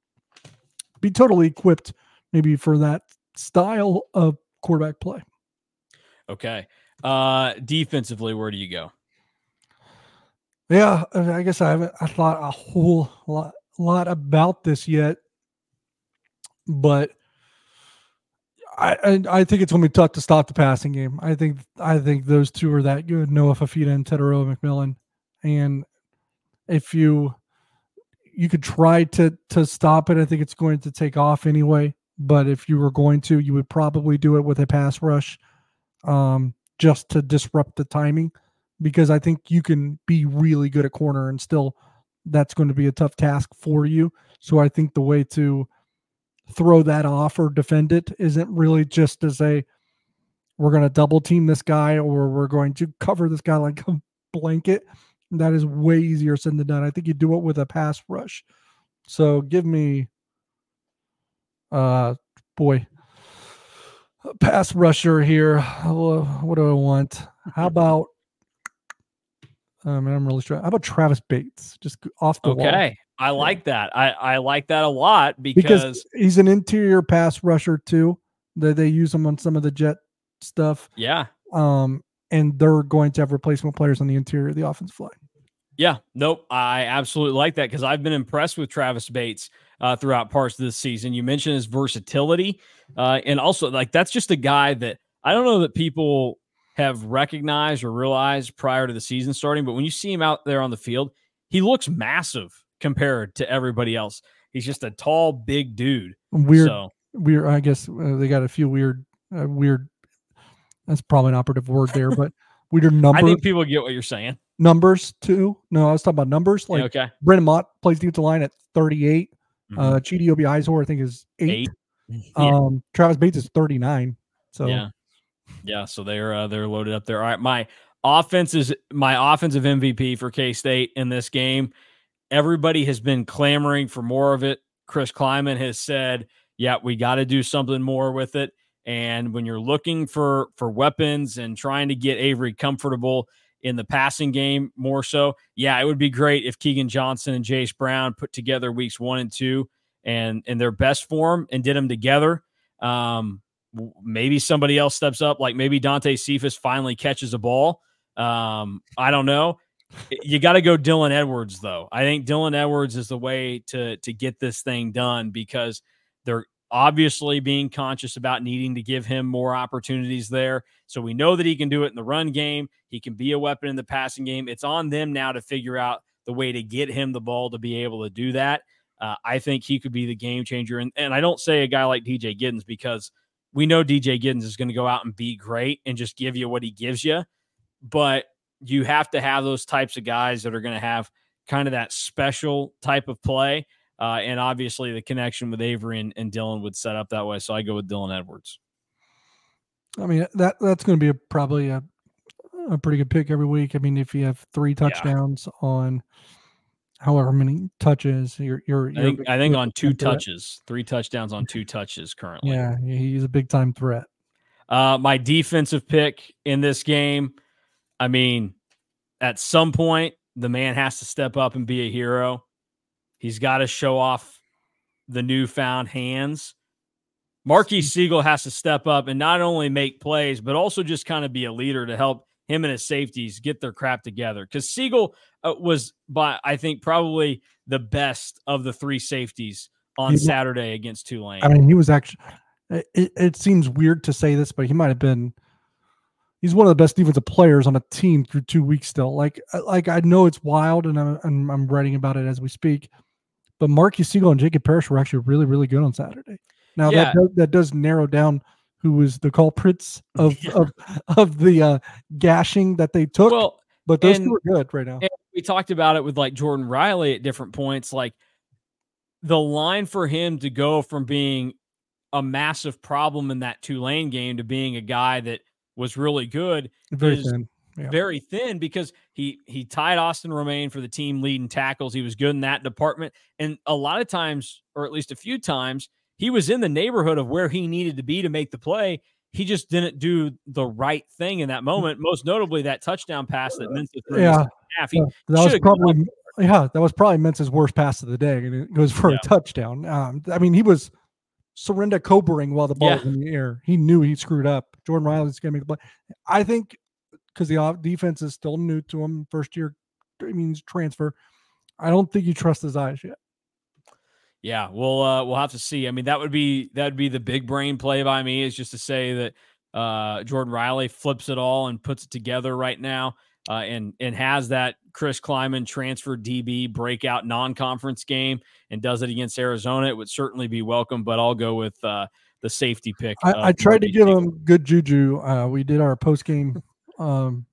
S2: be totally equipped maybe for that style of quarterback play.
S1: Okay. Uh, defensively, where do you go?
S2: Yeah, I guess I haven't I thought a whole lot, lot about this yet, but I, I I think it's going to be tough to stop the passing game. I think I think those two are that good, Noah Fafita and Tedero McMillan. And if you you could try to to stop it, I think it's going to take off anyway. But if you were going to, you would probably do it with a pass rush, um, just to disrupt the timing, because I think you can be really good at corner and still that's going to be a tough task for you. So I think the way to throw that off or defend it isn't really just to say we're going to double team this guy or we're going to cover this guy like a blanket. That is way easier said than done. I think you do it with a pass rush. So give me, uh, boy, a pass rusher here. What do I want? How about, um, I'm really sure. How about Travis Bates? Just off the wall.
S1: Okay. I like that. I, I like that a lot because,
S2: because he's an interior pass rusher too. They, they use him on some of the jet stuff.
S1: Yeah.
S2: Um, and they're going to have replacement players on the interior of the offensive line.
S1: Yeah, nope. I absolutely like that because I've been impressed with Travis Bates uh, throughout parts of this season. You mentioned his versatility, uh, and also like that's just a guy that I don't know that people have recognized or realized prior to the season starting. But when you see him out there on the field, he looks massive compared to everybody else. He's just a tall, big dude.
S2: Weird,
S1: so.
S2: weird. I guess uh, they got a few weird, uh, weird. That's probably an operative word there, but weird numbers.
S1: I think people get what you're saying.
S2: Numbers too. No, I was talking about numbers. Like
S1: yeah, okay.
S2: Brendan Mott plays defensive line at thirty-eight. Mm-hmm. Uh, Chidi Obi Izor, I think, is eight. eight. Yeah. Um, Travis Bates is thirty-nine. So
S1: yeah, yeah. So they're uh, they're loaded up there. All right, my offense is my offensive M V P for K-State in this game. Everybody has been clamoring for more of it. Chris Klieman has said, "Yeah, we got to do something more with it." And when you're looking for for weapons and trying to get Avery comfortable in the passing game more so, yeah, it would be great if Keegan Johnson and Jace Brown put together weeks one and two and in their best form and did them together. Um, maybe somebody else steps up, like maybe Dante Cephas finally catches a ball. Um, I don't know. You got to go Dylan Edwards, though. I think Dylan Edwards is the way to to get this thing done because they're obviously being conscious about needing to give him more opportunities there. So we know that he can do it in the run game. He can be a weapon in the passing game. It's on them now to figure out the way to get him the ball to be able to do that. Uh, I think he could be the game changer. And, and I don't say a guy like D J Giddens because we know D J Giddens is going to go out and be great and just give you what he gives you. But you have to have those types of guys that are going to have kind of that special type of play. Uh, and obviously the connection with Avery and, and Dylan would set up that way. So I go with Dylan Edwards.
S2: I mean, that that's going to be a, probably a, a pretty good pick every week. I mean, if you have three touchdowns yeah. on however many touches, you're, you're, you're
S1: I think, I think on two touches, threat. three touchdowns on two touches currently.
S2: Yeah. He's a big time threat.
S1: Uh, my defensive pick in this game. I mean, at some point the man has to step up and be a hero. He's got to show off the newfound hands. Marquise Siegel has to step up and not only make plays, but also just kind of be a leader to help him and his safeties get their crap together. Because Siegel uh, was, by I think, probably the best of the three safeties on he, Saturday against Tulane.
S2: I mean, he was actually, it, it seems weird to say this, but he might have been, he's one of the best defensive players on a team through two weeks still. Like, like I know it's wild, and I'm, I'm, I'm writing about it as we speak. But Marquise Siegel and Jacob Parrish were actually really, really good on Saturday. Now yeah. that does, that does narrow down who was the culprits of yeah. of, of the uh, gashing that they took.
S1: Well,
S2: but those
S1: and,
S2: two are good right now.
S1: And we talked about it with like Jordan Riley at different points. Like the line for him to go from being a massive problem in that Tulane game to being a guy that was really good
S2: very
S1: is
S2: thin. Yeah.
S1: very thin because he he tied Austin Romaine for the team leading tackles. He was good in that department. And a lot of times, or at least a few times, he was in the neighborhood of where he needed to be to make the play. He just didn't do the right thing in that moment. Most notably, that touchdown pass that Mensa threw.
S2: Yeah,
S1: half. He
S2: uh, that was probably yeah, that was probably Mensa's worst pass of the day, and it goes for yeah. a touchdown. Um, I mean, he was Surrender Cobering while the ball yeah. was in the air. He knew he screwed up. Jordan Riley's going to make the play. I think because the defense is still new to him, first year, I mean, transfer. I don't think you trust his eyes yet.
S1: Yeah, we'll uh, we'll have to see. I mean, that would be that would be the big brain play by me, is just to say that uh, Jordan Riley flips it all and puts it together right now, uh, and and has that Chris Klieman transfer D B breakout non-conference game and does it against Arizona. It would certainly be welcome, but I'll go with uh, the safety pick.
S2: I, I tried to give him good juju. Uh, we did our post game, um,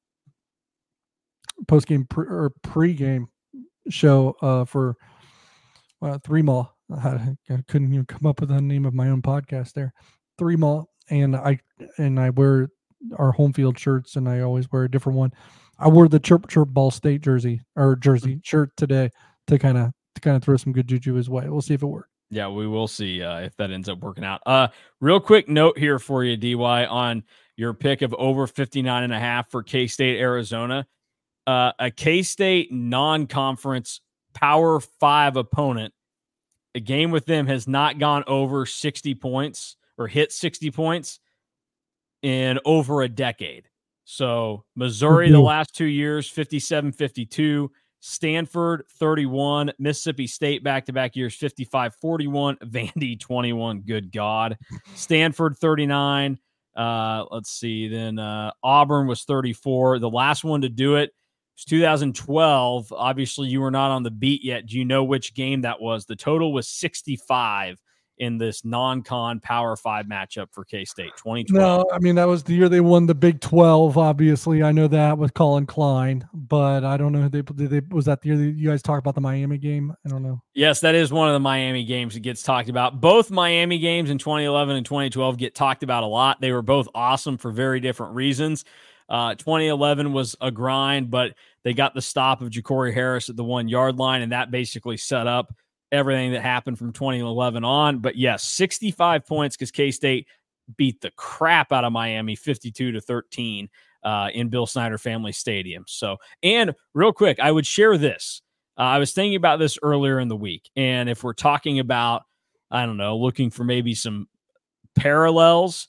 S2: post game pre- or pre game show uh, for uh, three mall. I couldn't even come up with the name of my own podcast there. Three mall, and I and I wear our home field shirts, and I always wear a different one. I wore the Chirp Chirp Ball State jersey or jersey mm-hmm. shirt today to kind of to kind of throw some good juju his way. We'll see if it works.
S1: Yeah, we will see uh, if that ends up working out. Uh, real quick note here for you, D Y, on your pick of over fifty-nine and a half for K-State, Arizona. Uh, a K-State non-conference Power Five opponent. A game with them has not gone over sixty points or hit sixty points in over a decade. So Missouri, mm-hmm. the last two years, fifty-seven fifty-two. Stanford, thirty-one. Mississippi State, back-to-back years, fifty-five forty-one. Vandy, twenty-one. Good God. Stanford, thirty-nine. Uh, let's see. Then uh, Auburn was thirty-four. The last one to do it It's two thousand twelve. Obviously, you were not on the beat yet. Do you know which game that was? The total was sixty-five in this non-con Power Five matchup for K-State, twenty twelve.
S2: No, I mean, that was the year they won the Big twelve, obviously. I know that with Colin Klein, but I don't know who they, did they was that the year that you guys talked about the Miami game? I don't know.
S1: Yes, that is one of the Miami games that gets talked about. Both Miami games in twenty eleven and twenty twelve get talked about a lot. They were both awesome for very different reasons. Uh, twenty eleven was a grind, but they got the stop of Ja'Cory Harris at the one-yard line, and that basically set up everything that happened from twenty eleven on. But yes, sixty-five points because K-State beat the crap out of Miami fifty-two to thirteen uh, in Bill Snyder Family Stadium. So, and real quick, I would share this. Uh, I was thinking about this earlier in the week, and if we're talking about, I don't know, looking for maybe some parallels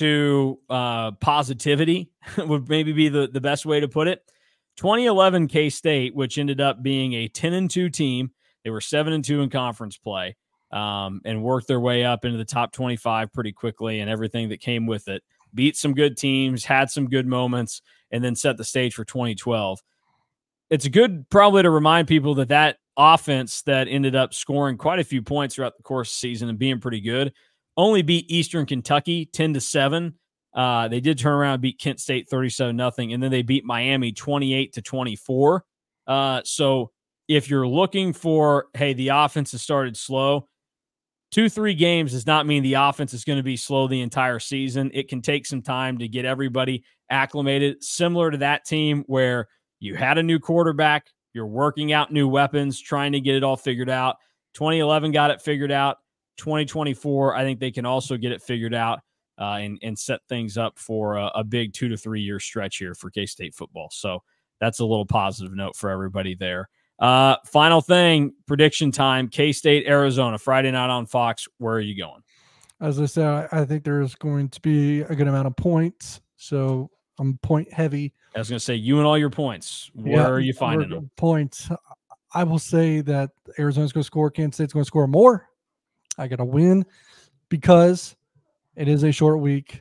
S1: to uh, positivity would maybe be the, the best way to put it. twenty eleven K-State, which ended up being a ten and two team. They were seven and two in conference play um, and worked their way up into the top twenty-five pretty quickly and everything that came with it. Beat some good teams, had some good moments, and then set the stage for twenty twelve. It's good probably to remind people that that offense that ended up scoring quite a few points throughout the course of the season and being pretty good only beat Eastern Kentucky ten to seven. Uh, they did turn around and beat Kent State thirty-seven nothing, and then they beat Miami twenty-eight to twenty-four. Uh, so if you're looking for, hey, the offense has started slow, two, three games does not mean the offense is going to be slow the entire season. It can take some time to get everybody acclimated, similar to that team where you had a new quarterback, you're working out new weapons, trying to get it all figured out. twenty eleven got it figured out. twenty twenty-four, I think they can also get it figured out uh, and, and set things up for a, a big two to three year stretch here for K-State football. So that's a little positive note for everybody there. Uh, final thing, prediction time, K-State, Arizona, Friday night on Fox. Where are you going?
S2: As I said, I think there's going to be a good amount of points. So I'm point heavy.
S1: I was going to say, you and all your points. Where yeah, are you finding them?
S2: Points. I will say that Arizona's going to score. Kansas State's going to score more. I got to win because it is a short week.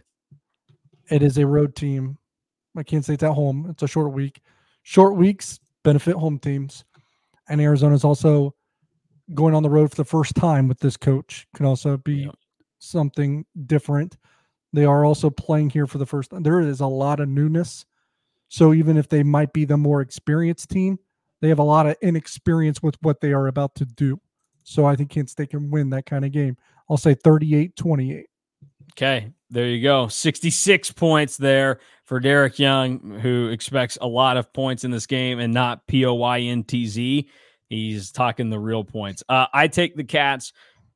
S2: It is a road team. My Kansas State's at home. It's a short week. Short weeks benefit home teams. And Arizona's also going on the road for the first time with this coach. Can also be yeah. something different. They are also playing here for the first time. There is a lot of newness. So even if they might be the more experienced team, they have a lot of inexperience with what they are about to do. So I think Kansas State can win that kind of game. I'll say thirty-eight twenty-eight.
S1: Okay, there you go. sixty-six points there for Derek Young, who expects a lot of points in this game and not P O Y N T Z. He's talking the real points. Uh, I take the Cats,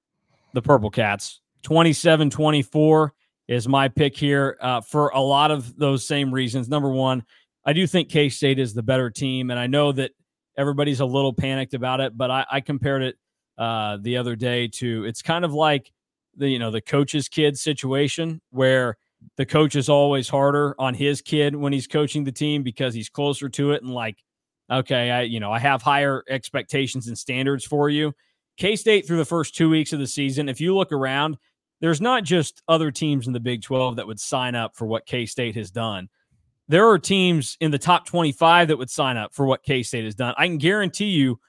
S1: the Purple Cats. twenty-seven twenty-four is my pick here uh, for a lot of those same reasons. Number one, I do think K-State is the better team, and I know that everybody's a little panicked about it, but I, I compared it uh, the other day to, it's kind of like the, you know, the coach's kid situation where the coach is always harder on his kid when he's coaching the team because he's closer to it. And like, okay, I, you know, I have higher expectations and standards for you. K-State through the first two weeks of the season, if you look around, there's not just other teams in the Big twelve that would sign up for what K-State has done. There are teams in the top twenty-five that would sign up for what K-State has done. I can guarantee you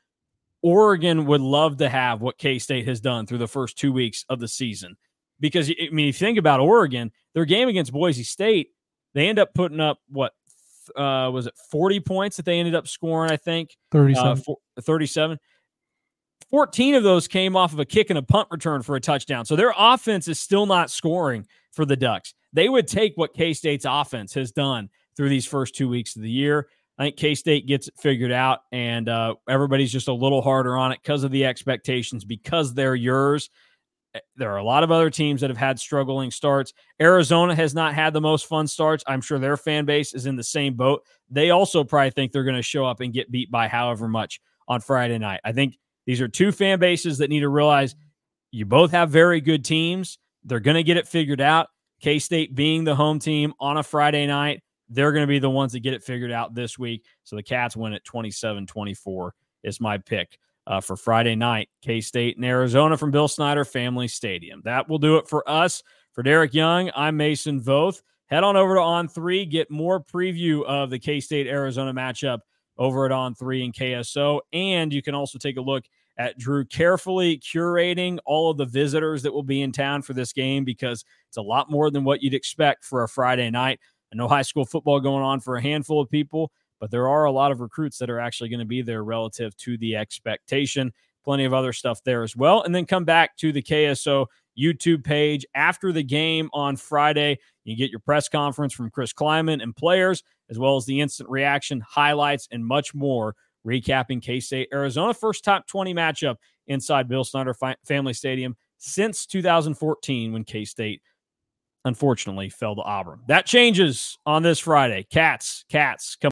S1: Oregon would love to have what K-State has done through the first two weeks of the season. Because, I mean, if you think about Oregon, their game against Boise State, they end up putting up, what, uh, was it forty points that they ended up scoring, I think?
S2: thirty-seven.
S1: Uh, for, thirty-seven. fourteen of those came off of a kick and a punt return for a touchdown. So their offense is still not scoring for the Ducks. They would take what K-State's offense has done through these first two weeks of the year. I think K-State gets it figured out, and uh, everybody's just a little harder on it because of the expectations, because they're yours. There are a lot of other teams that have had struggling starts. Arizona has not had the most fun starts. I'm sure their fan base is in the same boat. They also probably think they're going to show up and get beat by however much on Friday night. I think these are two fan bases that need to realize you both have very good teams. They're going to get it figured out. K-State being the home team on a Friday night, they're going to be the ones that get it figured out this week. So the Cats win at twenty-seven twenty-four is my pick uh, for Friday night. K-State and Arizona from Bill Snyder Family Stadium. That will do it for us. For Derek Young, I'm Mason Voth. Head on over to On three, get more preview of the K-State Arizona matchup over at On three and K S O. And you can also take a look at Drew carefully curating all of the visitors that will be in town for this game, because it's a lot more than what you'd expect for a Friday night. I know high school football going on for a handful of people, but there are a lot of recruits that are actually going to be there relative to the expectation. Plenty of other stuff there as well. And then come back to the K S O YouTube page after the game on Friday. You get your press conference from Chris Kleiman and players, as well as the instant reaction, highlights, and much more, recapping K-State Arizona, first top twenty matchup inside Bill Snyder Family Stadium since two thousand fourteen, when K-State unfortunately fell to Auburn. That changes on this Friday. Cats, Cats come